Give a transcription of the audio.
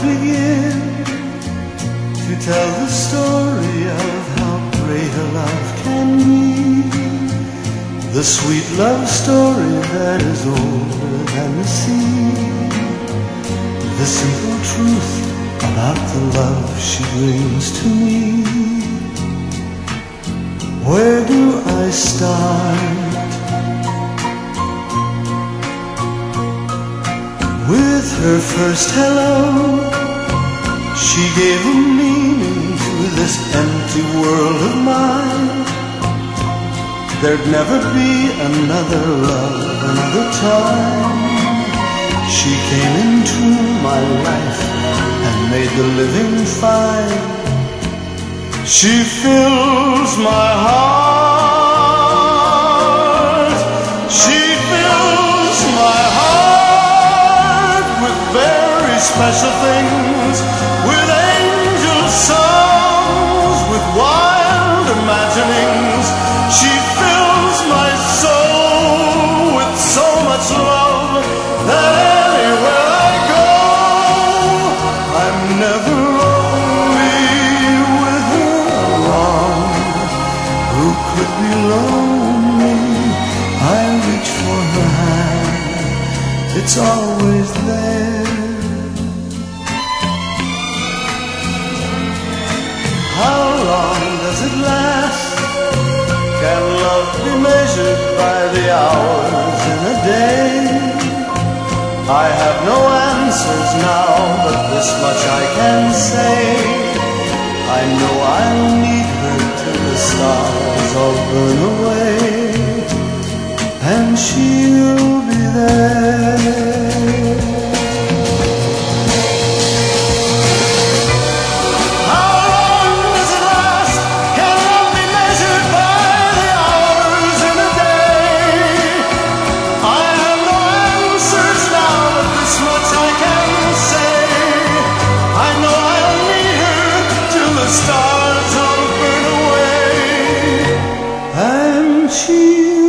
begin to tell the story of how great a love can be? The sweet love story that is older than the sea. The simple truth about the love she brings to me. Where do I start? With her first hello, she gave a meaning to this empty world of mine. There'd never be another love, another time. She came into my life and made the living fine. She fills my heart. She fills my heart with very special things, with angel songs, with wild imaginings. She fills my soul with so much love that anywhere I go, I'm never lonely with her along. Who could be lonely? I reach for her hand, it's always there. How long does it last? Can love be measured by the hours in a day? I have no answers now, but this much I can say. I know I'll need her till the stars all burn away, and she'll be there. Stars all burn away, and she